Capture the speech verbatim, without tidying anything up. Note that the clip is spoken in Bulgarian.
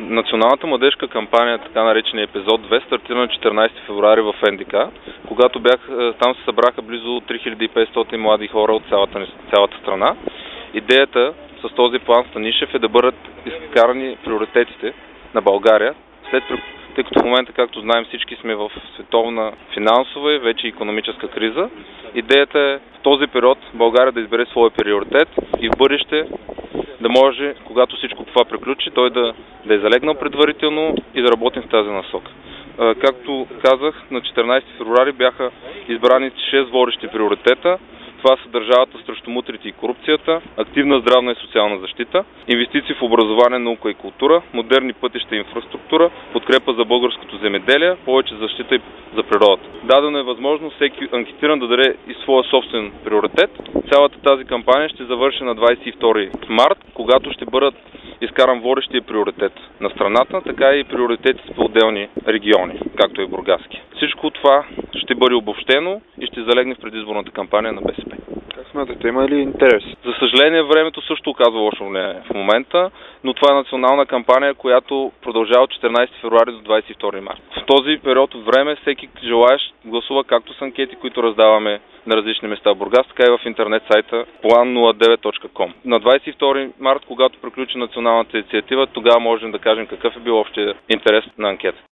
Националната младежка кампания, така наречения епизод две, стартира на четиринадесети февруари в Ен Ди Ка, когато бях, там се събраха близо три хиляди и петстотин млади хора от цялата, цялата страна. Идеята с този план Станишев е да бъдат изкарани приоритетите на България, след, тъй като в момента, както знаем, всички сме в световна финансова и вече икономическа криза. Идеята е в този период България да избере своя приоритет и в бъдеще да може, когато всичко това приключи, той да, да е залегнал предварително и да работим в тази насока. Както казах, на четиринадесети февруари бяха избрани шест водещи приоритета. Това са държавата срещу мутрите и корупцията, активна здравна и социална защита, инвестиции в образование, наука и култура, модерни пътища и инфраструктура, подкрепа за българското земеделие, повече защита и за природата. Дадено е възможност всеки анкетиран да даде и своя собствен приоритет. Цялата тази кампания ще завърши на двадесет и втори март, когато ще бъдат изкаран водещия приоритет на страната, така и приоритетите по отделни региони, както и бургаски. Всичко това ще бъде обобщено и ще залегне в предизборната кампания на Бе Се Пе. Как смятате, има ли интерес? За съжаление, времето също оказва лошо влияние в момента, но това е национална кампания, която продължава от четиринадесети февруари до двадесет и втори март. В този период от време всеки желаещ гласува както с анкети, които раздаваме на различни места в Бургас, така и в интернет сайта план нула девет точка ком. На двадесет и втори март, когато приключи националната инициатива, тогава можем да кажем какъв е бил общия интерес на анкета.